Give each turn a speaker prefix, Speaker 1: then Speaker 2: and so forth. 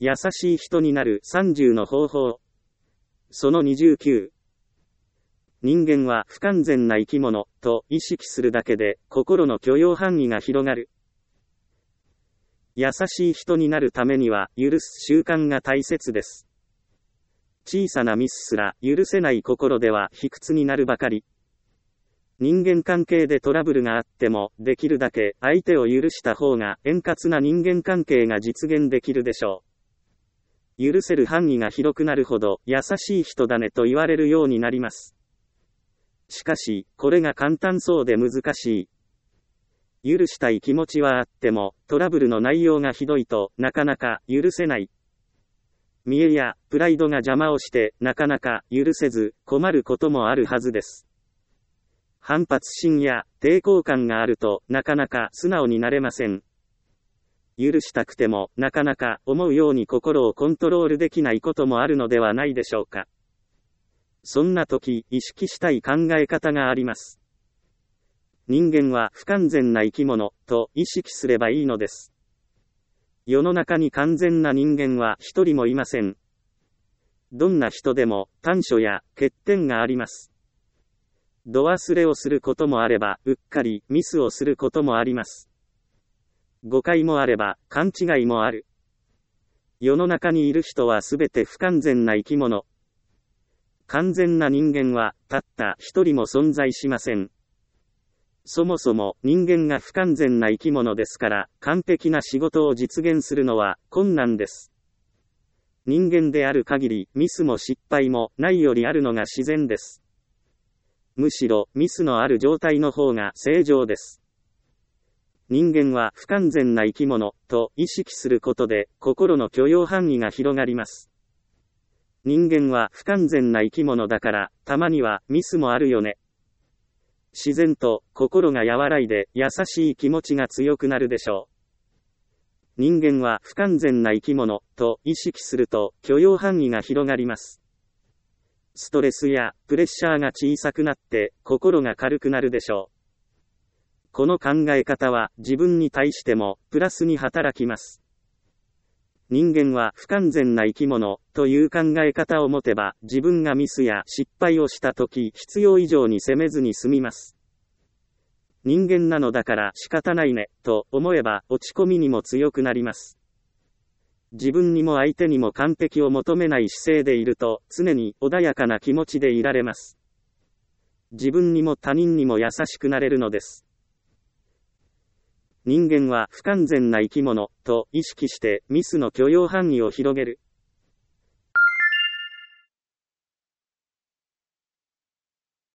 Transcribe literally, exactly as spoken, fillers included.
Speaker 1: 優しい人になるさんじゅうの方法。そのにじゅうきゅう。人間は不完全な生き物と意識するだけで心の許容範囲が広がる。優しい人になるためには許す習慣が大切です。小さなミスすら許せない心では卑屈になるばかり。人間関係でトラブルがあっても、できるだけ相手を許した方が円滑な人間関係が実現できるでしょう。許せる範囲が広くなるほど優しい人だねと言われるようになります。しかし、これが簡単そうで難しい。許したい気持ちはあっても、トラブルの内容がひどいとなかなか許せない。見栄やプライドが邪魔をしてなかなか許せず困ることもあるはずです。反発心や抵抗感があるとなかなか素直になれません。許したくてもなかなか思うように心をコントロールできないこともあるのではないでしょうか。そんな時意識したい考え方があります。人間は不完全な生き物と意識すればいいのです。世の中に完全な人間は一人もいません。どんな人でも短所や欠点があります。度忘れをすることもあれば、うっかりミスをすることもあります。誤解もあれば、勘違いもある。世の中にいる人はすべて不完全な生き物。完全な人間は、たった一人も存在しません。そもそも人間が不完全な生き物ですから、完璧な仕事を実現するのは困難です。人間である限り、ミスも失敗もないよりあるのが自然です。むしろ、ミスのある状態の方が正常です。人間は不完全な生き物と意識することで、心の許容範囲が広がります。人間は不完全な生き物だから、たまにはミスもあるよね。自然と心が和らいで優しい気持ちが強くなるでしょう。人間は不完全な生き物と意識すると許容範囲が広がります。ストレスやプレッシャーが小さくなって心が軽くなるでしょう。この考え方は自分に対してもプラスに働きます。人間は不完全な生き物という考え方を持てば自分がミスや失敗をしたとき必要以上に責めずに済みます。人間なのだから仕方ないねと思えば落ち込みにも強くなります。自分にも相手にも完璧を求めない姿勢でいると常に穏やかな気持ちでいられます。自分にも他人にも優しくなれるのです。人間は不完全な生き物と意識してミスの許容範囲を広げる。